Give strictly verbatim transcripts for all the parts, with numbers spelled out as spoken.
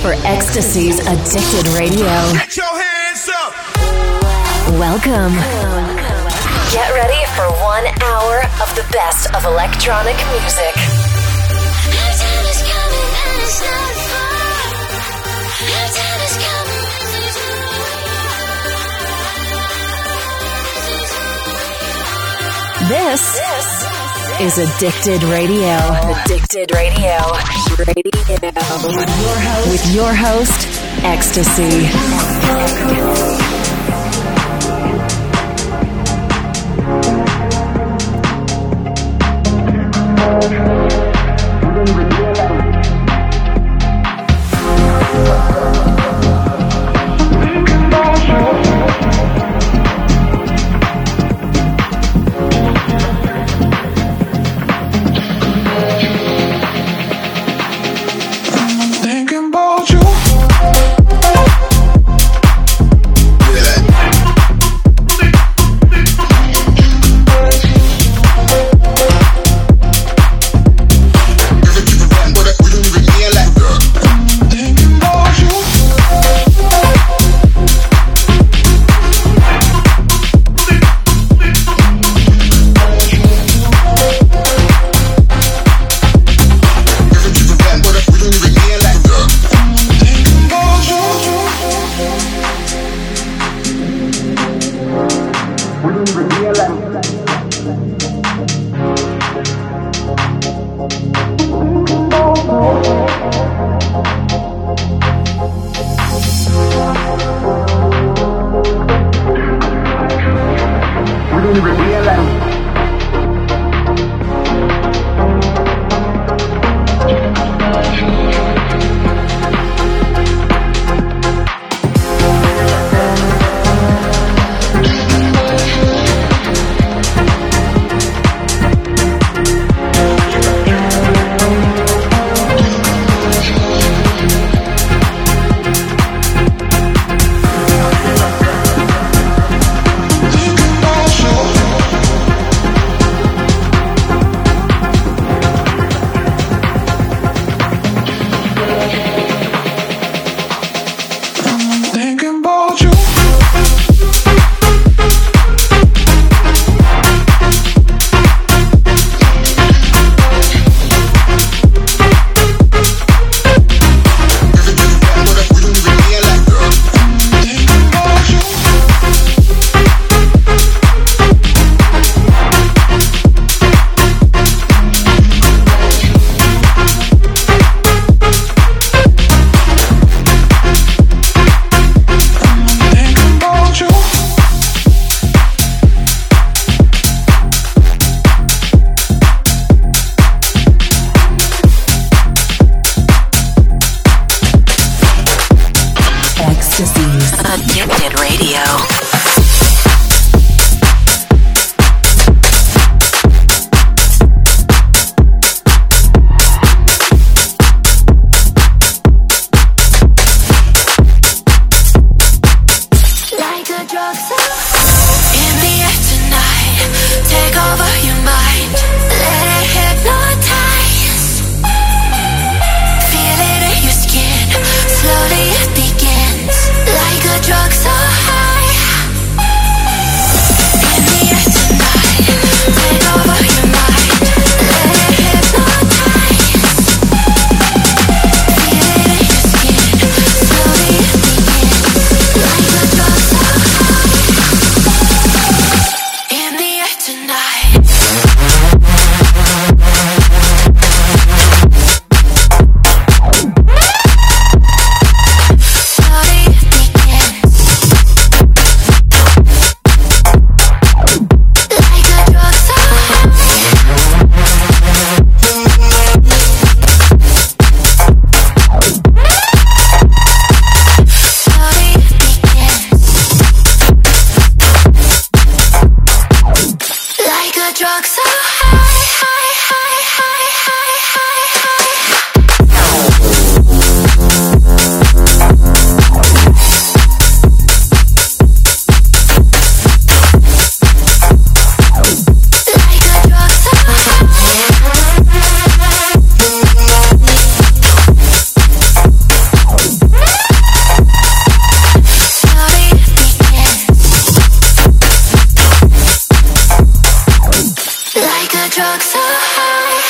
for Ecstasy's Addicted Radio. Get your hands up! Welcome. Get ready for one hour of the best of electronic music. This, this is Addicted Radio. Addicted Radio. Radio. With your host, with your host Ecstasy. Thinking about you. drug so high.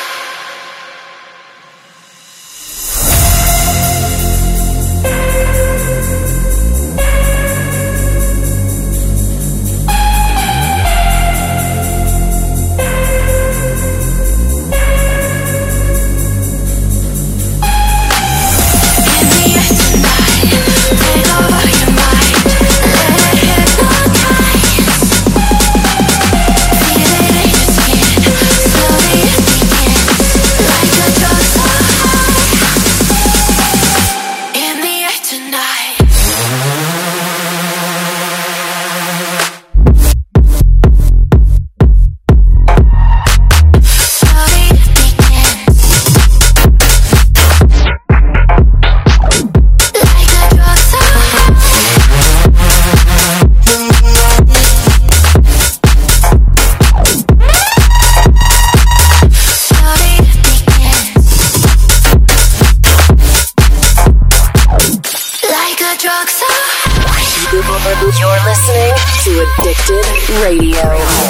You're listening to Addicted Radio.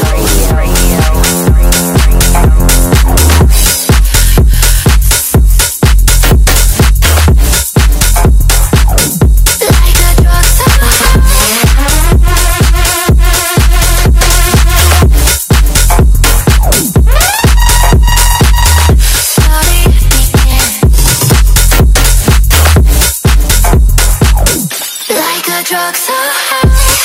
Drug so high.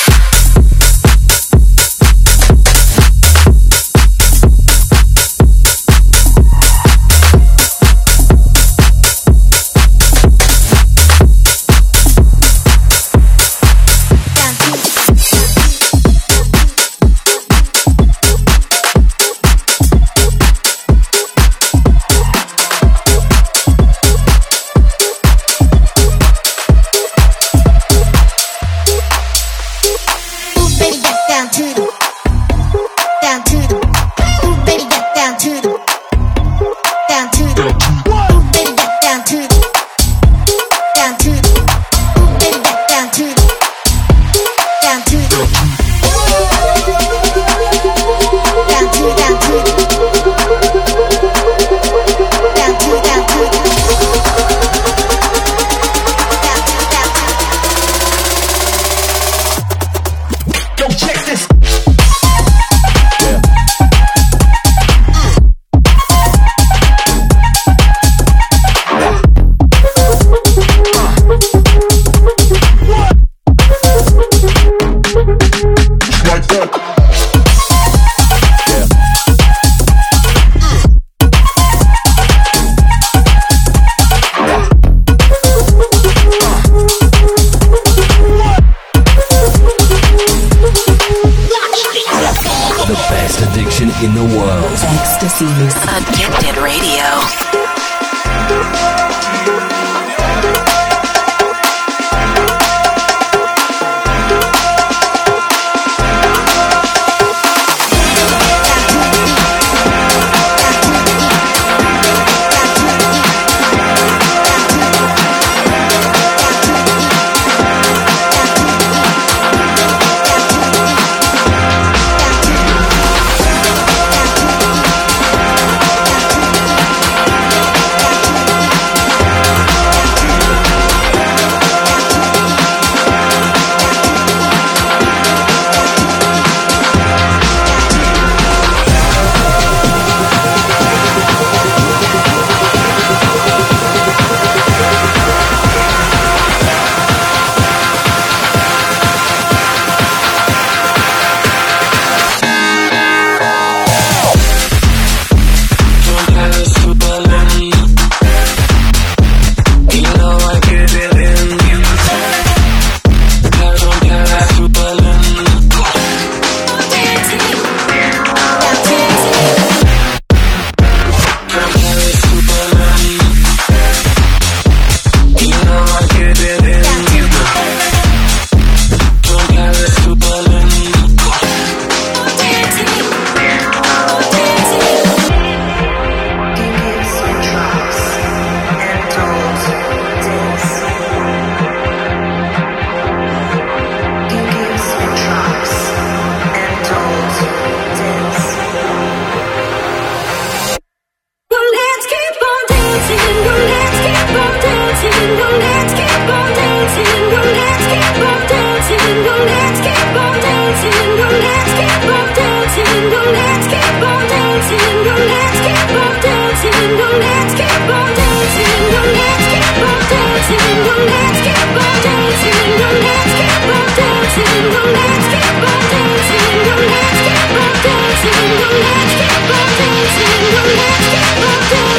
In the world. Ecstasy's Addicted Radio.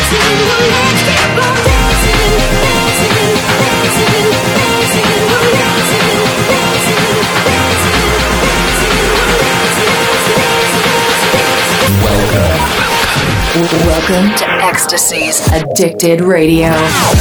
Welcome to Ecstasy's Addicted Radio.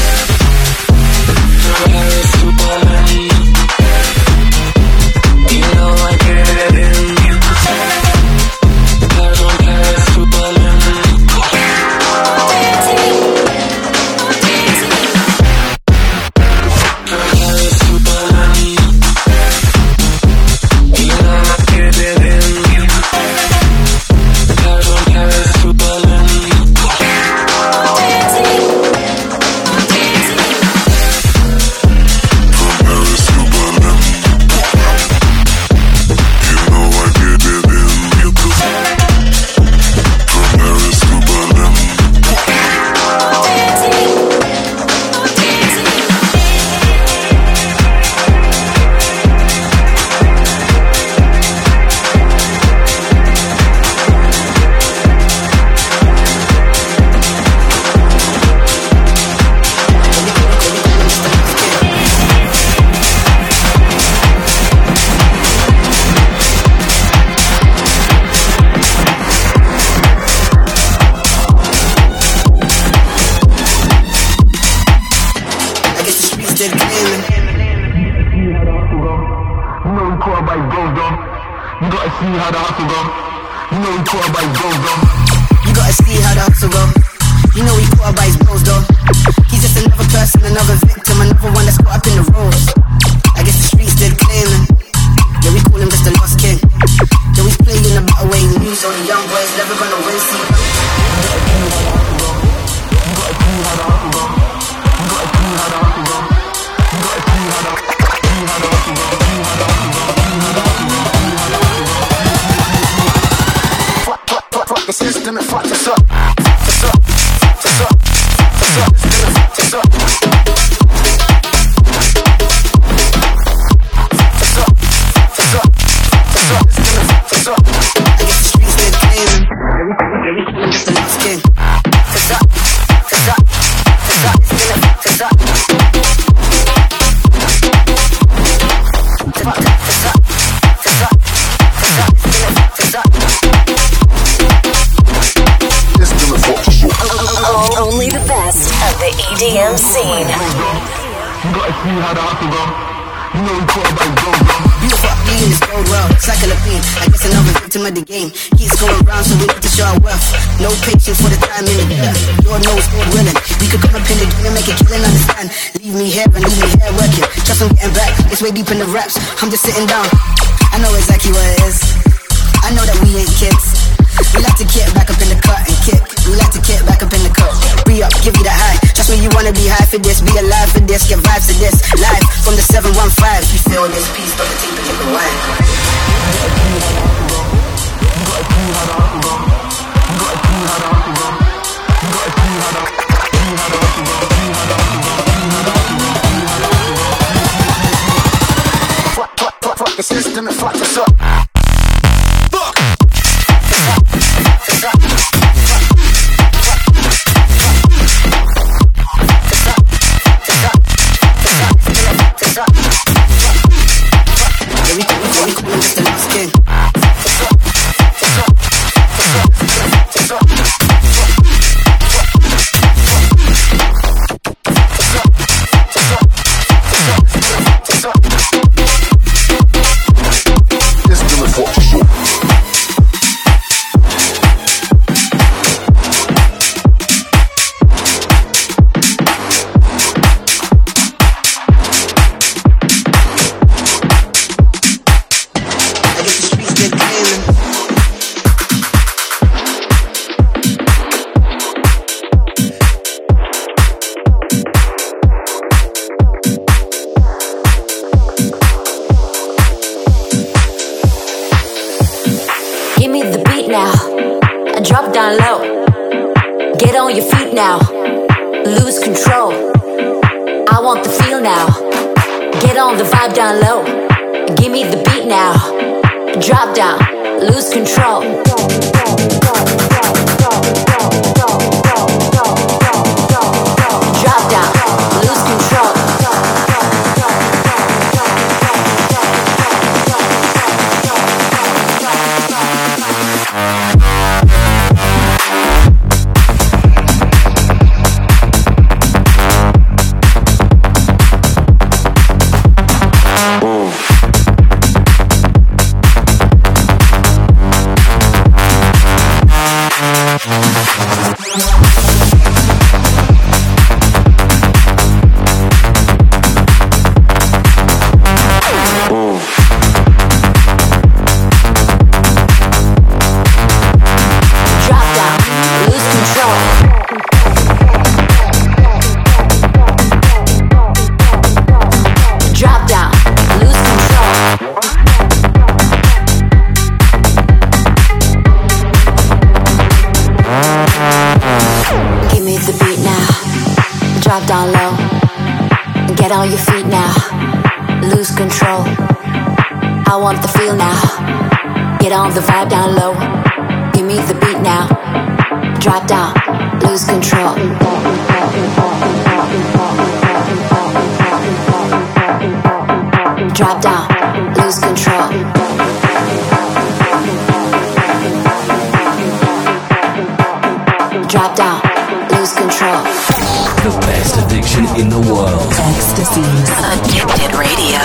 Deep in the raps, I'm just sitting down. I know exactly what it is. I know that we ain't kids. We like to get back up in the cut and kick. We like to get back up in the cut. Be up, give you that high. Trust me, you wanna be high for this. Be alive for this, get vibes to this. Live from the seven one five. You feel this piece, don't take the liquor wine. Fuck the system and fuck us up. Fuck. Lose control. Get on your feet now, lose control. I want the feel now. Get on the vibe down low. Give me the beat now. Drop down, lose control. Drop down, lose control. Drop down, lose control. The best addiction in the world. Ecstasy's Addicted Radio.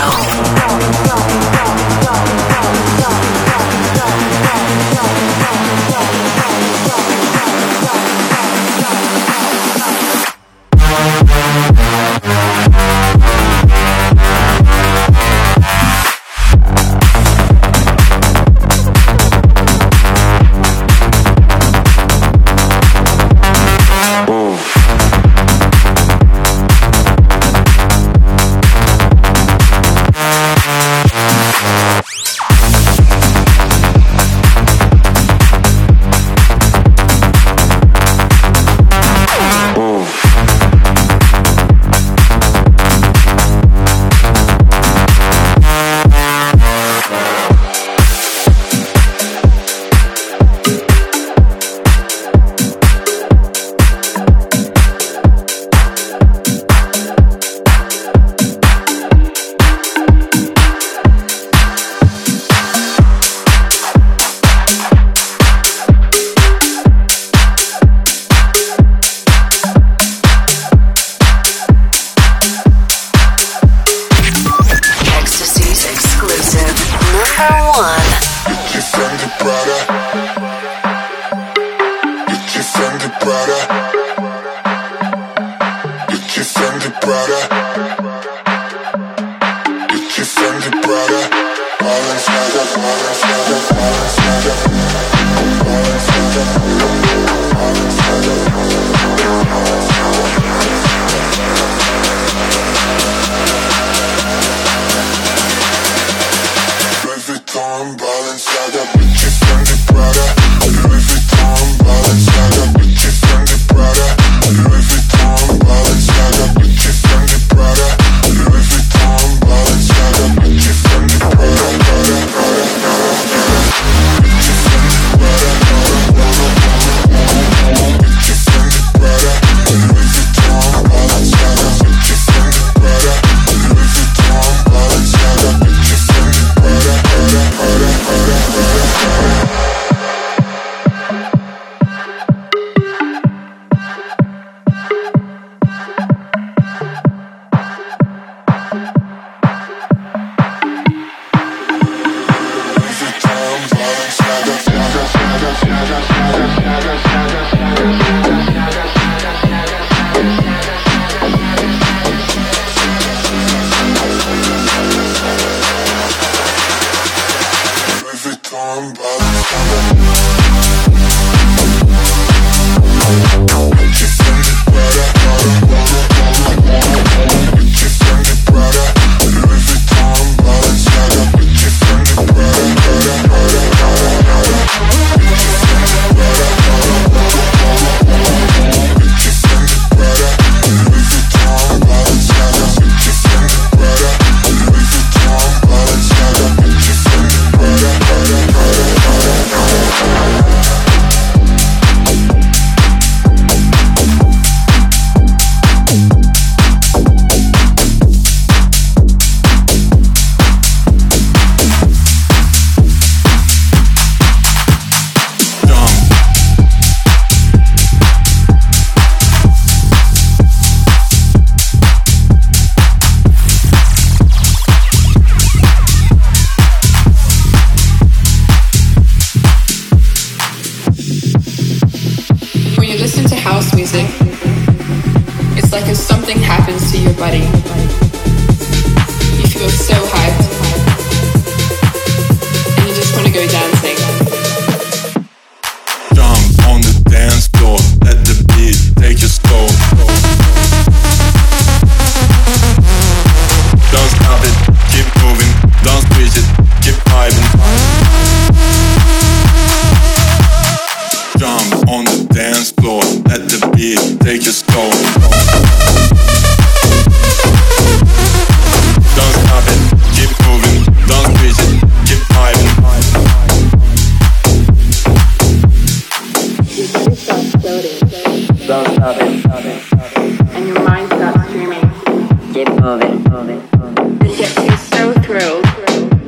Take your soul.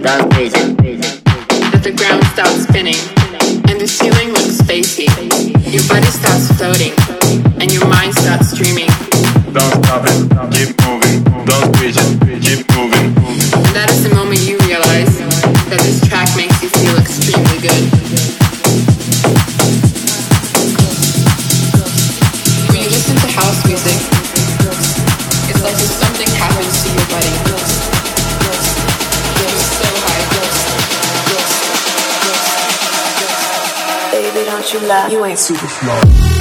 dance crazy. That the ground stops spinning and the ceiling looks spacey. Your body starts floating and your mind starts dreaming. Don't stop it, keep moving. Don't switch it, keep moving. And that is the moment you realize that this track makes you feel extremely good. When you listen to house music, it's like if something happens to your body. You're so high. Baby, don't you lie, you ain't super slow.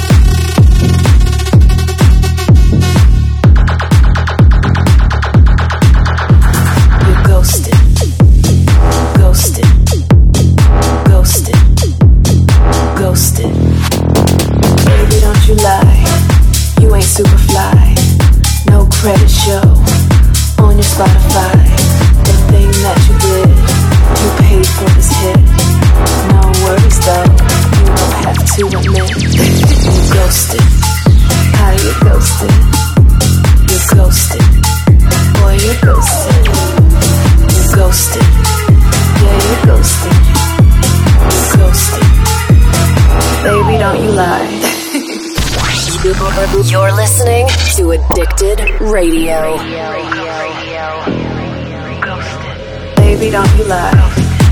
Ghosted, ghosted, ghosted, ghosted. Baby, don't you lie, you ain't super fly. No credit show on your Spotify. The thing that you did, you paid for this hit. No worries though, you don't have to admit. You ghosted, how you ghosted? You ghosted, boy you ghosted. Ghosted, yeah, you ghosted. You ghosted. Baby, don't you lie. You're listening to Addicted Radio. Baby, don't you lie.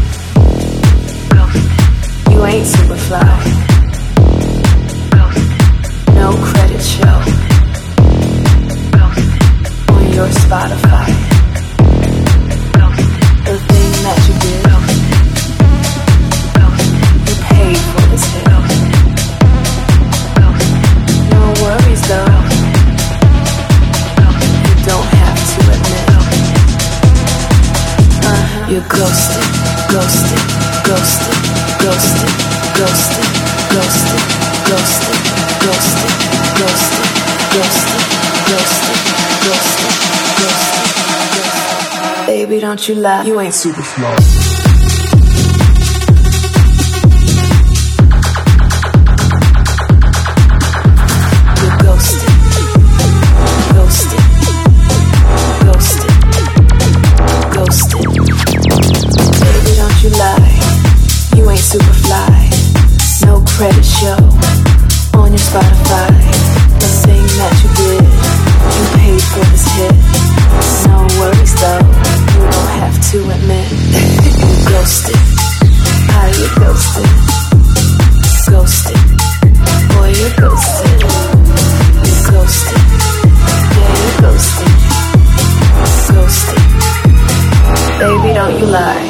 You ain't super fly. No credit show on your Spotify. The thing that you did, you paid for this hit. No worries though, you don't have to admit. Uh-huh. You're ghosted, ghosted, ghosted, ghosted, ghosted, ghosted, ghosted, ghosted, ghosted, ghosted, ghosted, ghosted, ghosted. Baby, don't you lie, you ain't super slow. You're ghosted, ghosted, ghosted, ghosted. Baby, don't you lie, you ain't super fly. No credit show on your Spotify. The thing that you did, you paid for this hit. No worries though, you don't have to admit. You ghosted, how you ghosted? Ghosted, boy you ghosted. You ghosted, yeah you ghosted. Ghosted, baby don't you lie.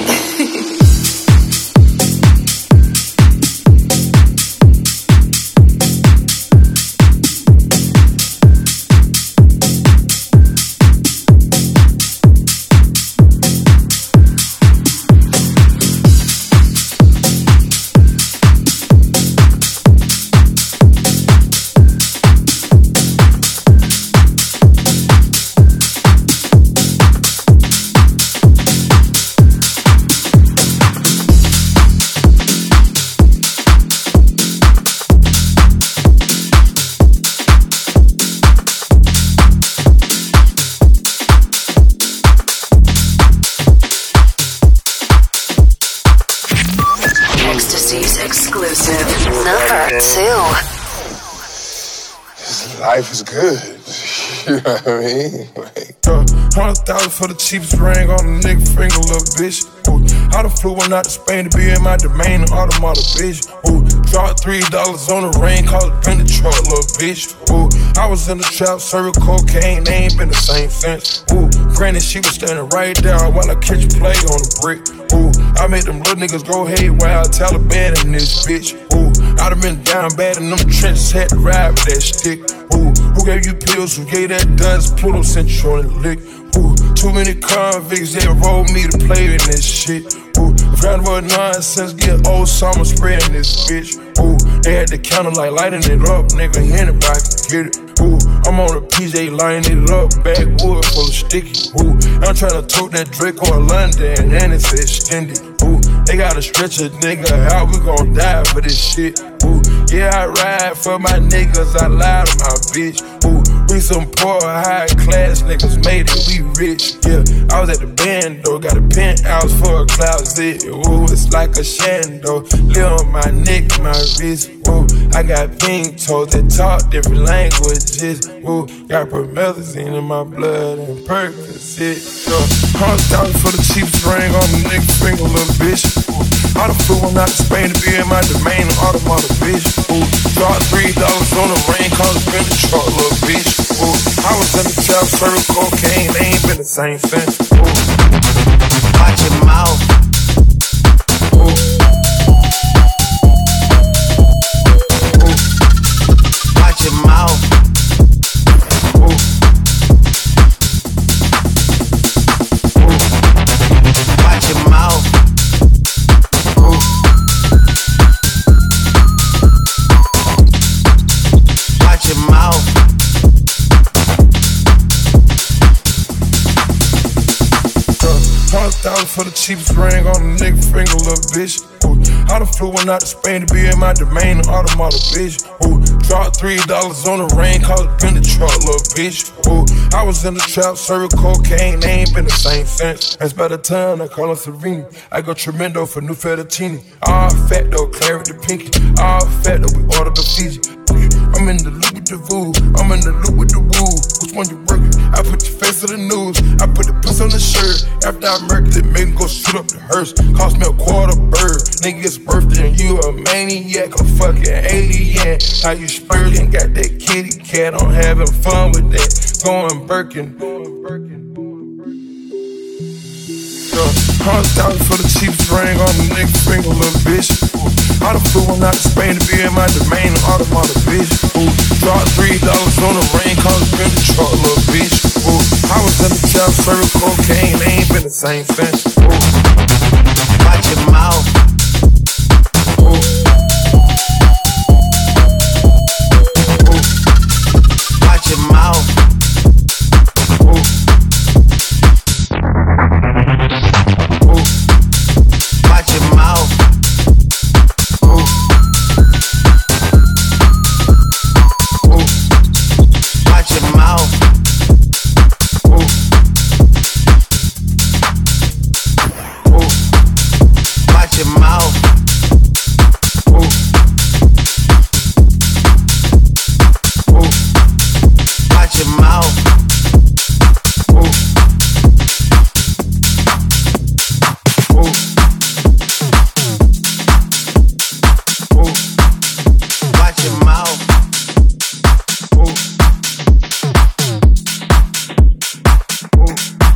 Life is good. You know what I mean? Like, uh, Hundred thousand for the cheapest ring on a nigga finger, little bitch. Ooh, I done flew one out to Spain to be in my domain, an automata, bitch. Ooh, dropped three dollars on the ring, called it been the truck, little bitch. Ooh, I was in the trap, serving cocaine, they ain't been the same since. Ooh, granted, she was standing right there while I catch a play on the brick. Ooh, I made them little niggas go haywire, Taliban in this bitch. Ooh, I done been down bad in them trenches, had to ride with that stick. Ooh, who gave you pills, who gave that dust? Pluto sent you on the lick. Ooh, too many convicts, they rolled me to play in this shit. Ooh, round about nonsense, get old summer spreading this bitch. Ooh, they had the counter like lighting it up, nigga, anybody can get it. Ooh, I'm on a P J lining it up, backwood full of sticky. Ooh, I'm tryna tote that Draco in London, and it's extended. Ooh, they gotta stretch a nigga out, we gon' die for this shit. Ooh, Yeah, I ride for my niggas, I lie to my bitch. Ooh, we some poor, high class niggas made it, we rich. Yeah, I was at the band though, got a penthouse for a closet. Ooh, it's like a shando, live on my neck, my wrist. Ooh, I got pink toes that talk different languages. Ooh, got promethazine in my blood and Percocet. Yeah, hundred thousand for the cheapest ring on the nigga finger, little bitch. Ooh, I done flew one out to Spain to be in my domain, an automata, bitch. Ooh, dropped three dollars on the rain, cause it's been the truck, little bitch. Ooh, I was in the trap, serving cocaine, they ain't been the same since. Ooh, watch your mouth. Ooh, ooh, watch your mouth. Ooh, ooh, watch your mouth. Ooh, watch your mouth. Hundred thousand for the cheapest ring on the nigga finger, little bitch. Ooh, I done flew one out to Spain to be in my domain, an automata, bitch. Ooh, dropped three dollars on the rain, cause it been the truck, little bitch. Ooh, I was in the trap, serving cocaine, they ain't been the same since. That's by the time I call him Serena. I go tremendo for new fettuccine. All fat though, clarity pinky. All fat though, we ordered the Fiji. I'm in the loop with the voo, I'm in the loop with the woo. Which one you working? I put your face on the news, I put the puss on the shirt. After I murked it, make me go shoot up the hearse. Cost me a quarter bird. Nigga's birthday and you a maniac, a fucking alien. How you spurting? Got that kitty cat, I'm having fun with that. Going Birkin. Hundred thousand for the cheapest ring on the nigga finger, little bitch. Ooh, I done flew one out to Spain to be in my domain, an automata, bitch. Ooh, dropped three dollars on the rain, cause it's been the truck, little bitch. Ooh, I was in the trap, serving cocaine, they ain't been the same since. Ooh, watch your mouth. Ooh, ooh, watch your mouth. Ooh. Watch your mouth. Ooh. Ooh. Watch your mouth. Ooh. Ooh. Watch your mouth. Ooh. Ooh. Watch your mouth. Ooh. Ooh. Watch your mouth. Ooh. Ooh.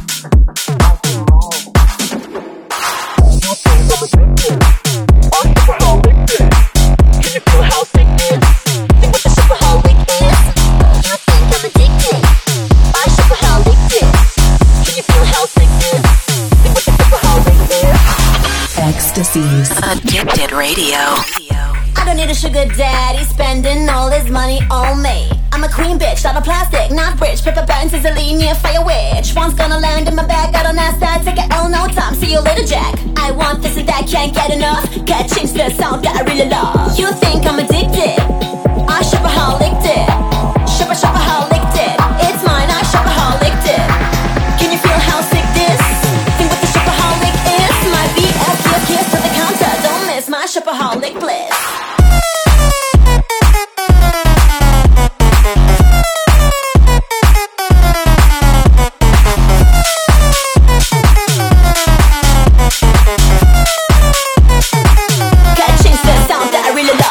Can you feel how sick it is? Think what the superholic is? You think I'm addicted? I superholic is. Can you feel how sick it is? Think what the superholic is? Ecstasy's Addicted Radio. I don't need a sugar daddy spending all his money on me. I'm a queen bitch, not a plastic, not rich. Pepper burns is a linear fire witch. One's gonna land in my bag, I don't ask that. Take it all, no time, see you later, Jack. I want this and that, can't get enough. Can't change the sound that I really love. You think I'm addicted? I shopaholic it. Shoppa shopaholic it. It's mine, I shopaholic it. Can you feel how sick this? Think what the shopaholic is? My B F gift kiss to the counter. Don't miss my shopaholic bliss. Can't change the sound that I really love.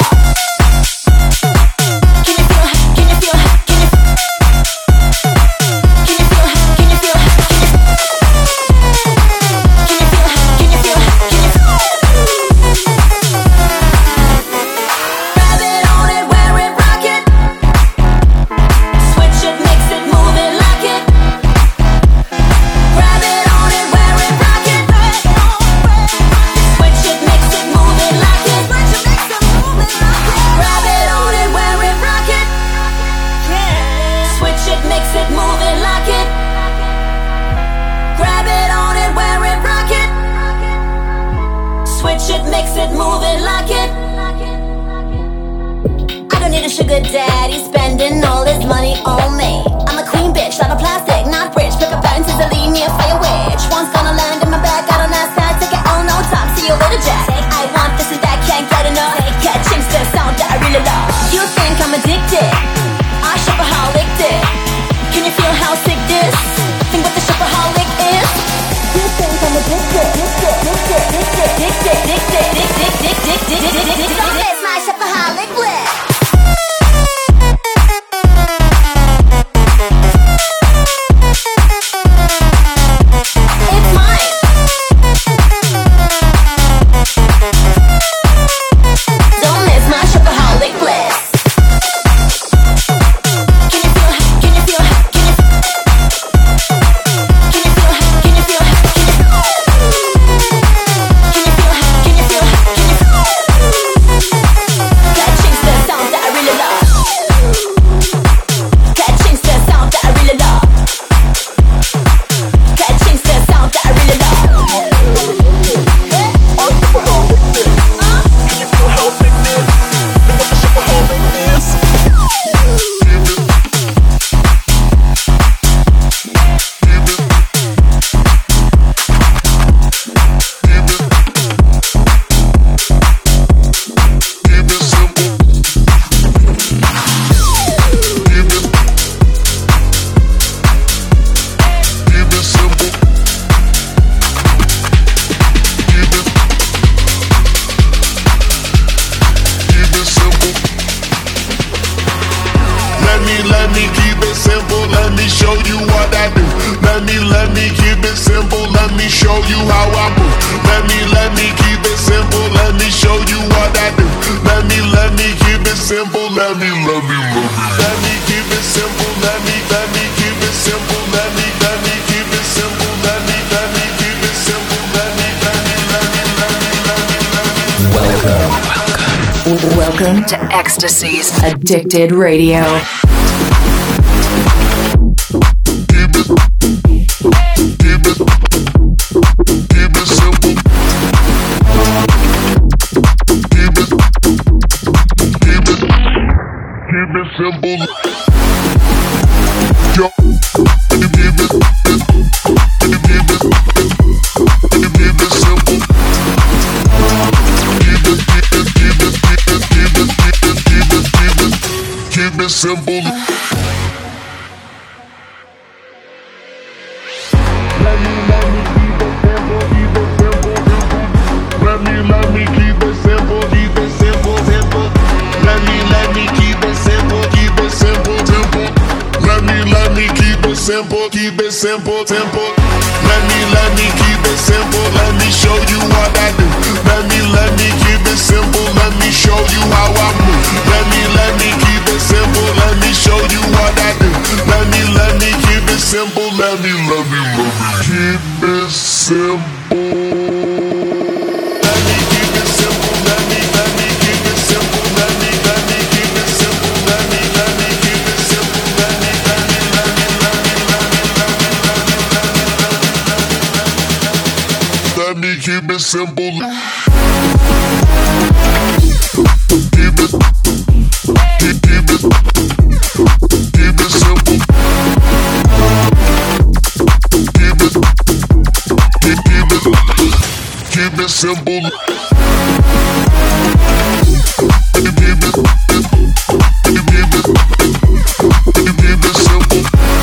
need a sugar daddy, spending all his money on me. I'm a queen bitch, not a plastic, not rich. Pick up that into the linear fire witch. One's gonna land in my bag, got an ass side, take it on no time. See you later, Jack. I want this and that, can't get enough. Catching the sound that I really love. You think I'm addicted? I shopaholic it. Can you feel how sick this? Think what the shopaholic is? You think I'm addicted? Addicted, addicted, addicted, addicted, addicted, addicted, addicted, addicted. Don't miss my shopaholic bliss. Welcome to Ecstasy's Addicted Radio. Simple. Simple, keep it simple, simple. Let me, let me keep it simple. Let me show you what I do. Let me, let me keep it simple. Let me show you how I move. Let me, let me keep it simple. Let me show you what I do. Let me, let me keep it simple. Let me, let me, let me keep it simple. Let me keep it simple. Let me, let me keep it simple. Let me, let me keep it simple. Let me, let me keep it simple. Let me, let me, let me, let me, let me, let me, let me keep it simple. Keep it, keep, keep it, keep it simple. Keep it, keep, keep it, keep it simple. Keep it, keep it, keep it, keep it simple.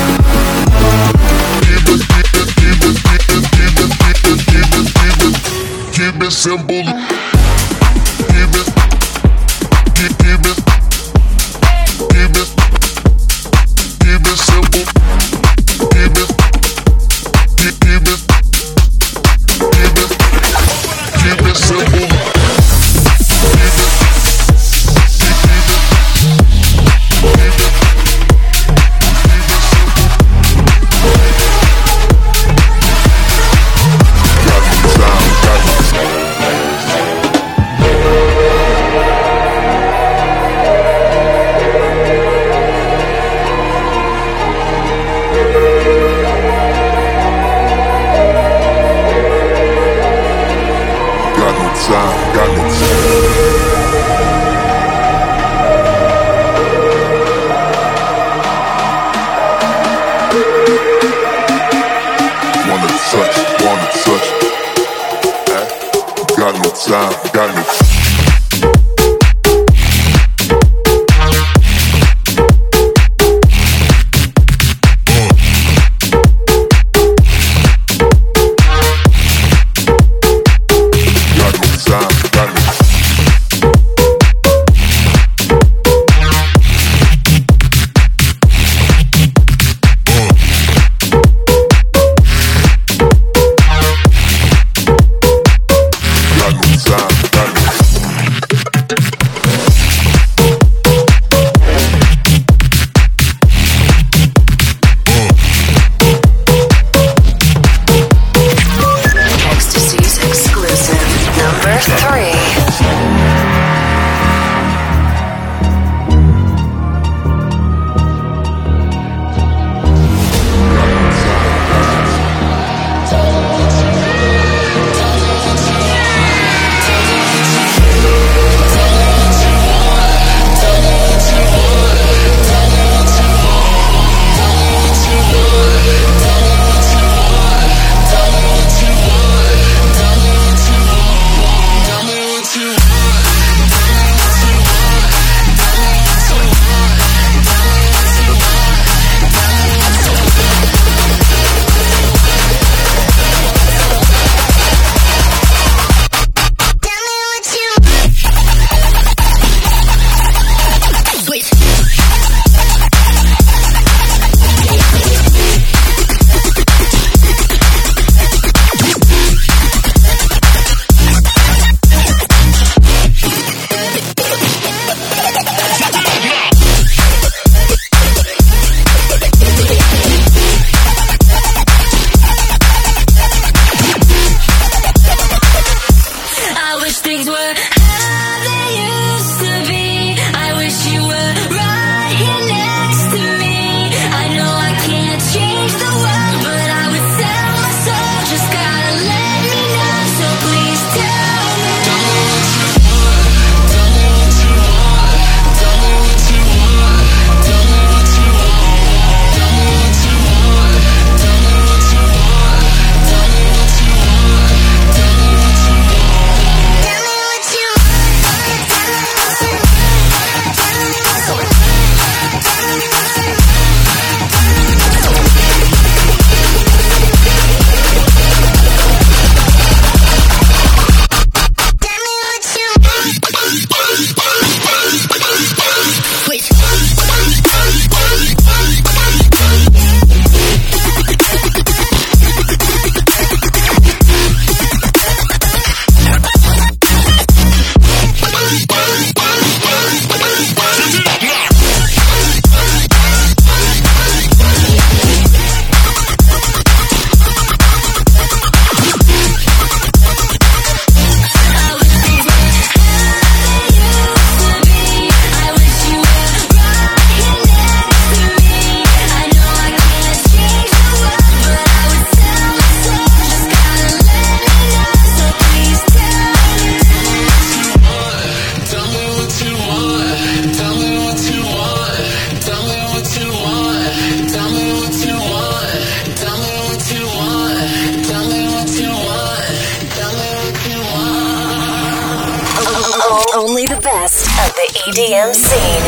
Keep it, keep it, keep it, keep it, keep it, keep it, keep it, keep it, keep it simple. Keep it, keep, keep it, keep it, keep it simple. Keep it, keep, keep it, keep it, keep it simple. sound, got me. Only the best of the E D M scene.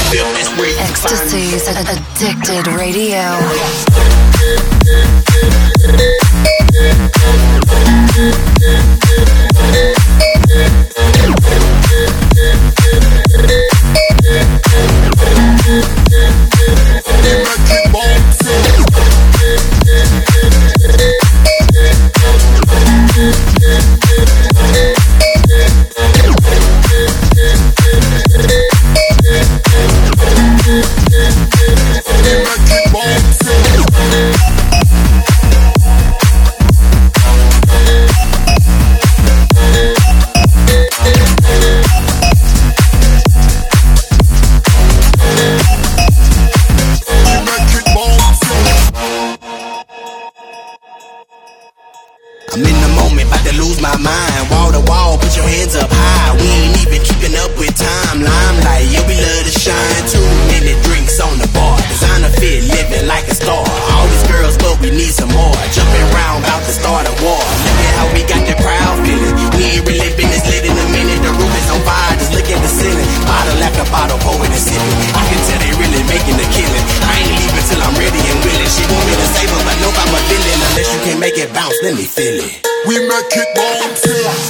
Ecstasy's Addicted Radio. I'm in the moment, about to lose my mind. Wall to wall, put your hands up high. We ain't even keeping up with time. Limelight, yeah, we love to shine. Two minute drinks on the bar. Designer fit, living like a star. All these girls, but we need some more. Jumping around, about to start a war. Look at how we got the crowd feeling. We ain't really been this lit in a minute. The roof is on fire, just look at the ceiling. Bottle after bottle, pouring and sipping. I can tell they really making a killing. I ain't leaving till I'm ready and willing. She want me to save her, but nope, I'm a villain. Unless you can't make it bounce, let me feel it. We make it bounce.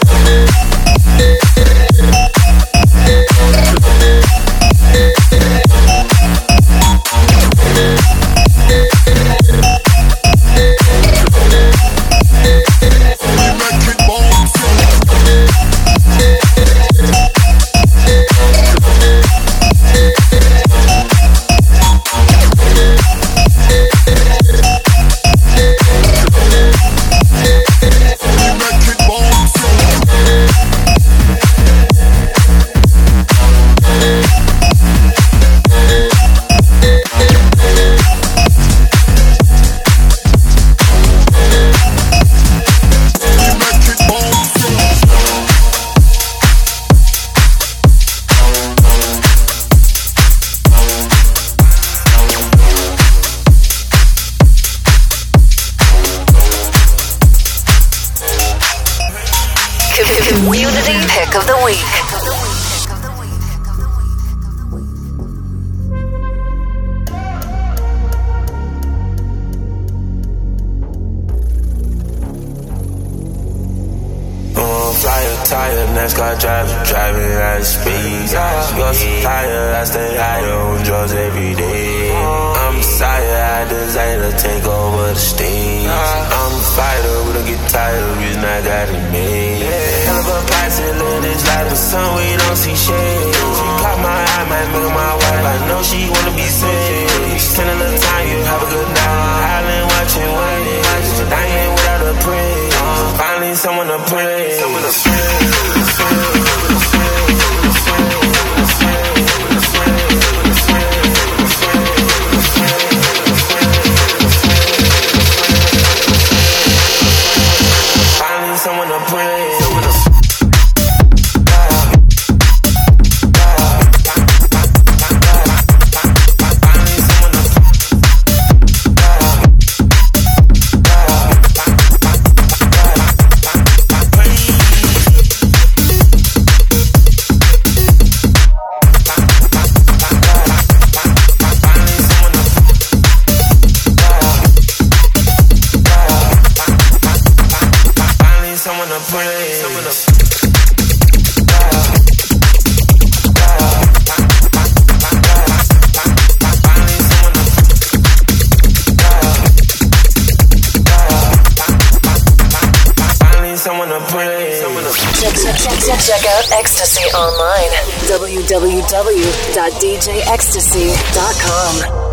Community Pick of the Week. Tired, NASCAR driver, driving at speed. You're so tired, I stay higher on drugs every day. I'm tired, I desire to take over the stage. I'm a fighter, we don't get tired, reason I got it made. Hell of a passion, live this life, but some we don't see shade. She caught my eye, might make her my wife, I know she wanna be saved. Spend a little time, you have a good night. Island watching, waiting, dying without a praise. Finally someone to pray. Someone to pray. Finally someone to pray. Check out Ecstasy online. w w w dot d j ecstasy dot com.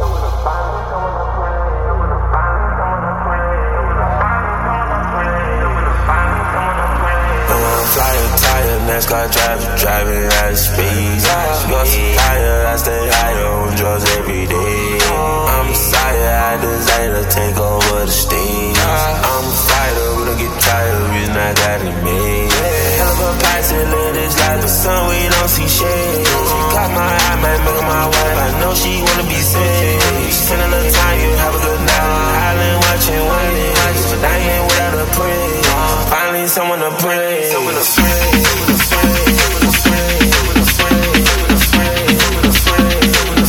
NASCAR driver, driving at speed. You're so tired, I stay higher on drugs every day. I'm tired, I desire to take over the stage. I'm a fighter, we don't get tired, reason I got it made. Hell of a passion, live this life, but some we don't see shade. She caught my eye, might make her my wife, I know she wanna be saved. Spend a little time, you have a good night. Island watching, waiting, but I ain't without a praise. Finally someone to pray. Someone to pray.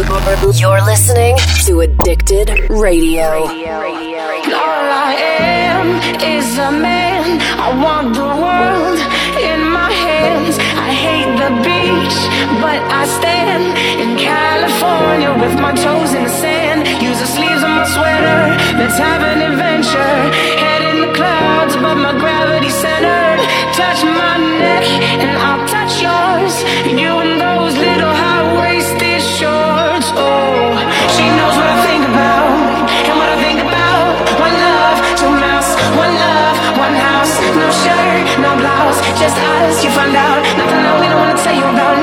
You're listening to Addicted Radio. All I am is a man. I want the world in my hands. I hate the beach, but I stand in California with my toes in the sand. Use the sleeves of my sweater. Let's have an adventure. Head in the clouds, but my gravity centered. Touch my neck and I'll touch yours. You and those little high-waisted shorts. Oh, she knows what I think about and what I think about. One love, two mouths. One love, one house. No shirt, no blouse, just us. You find out nothing that we don't wanna tell you about.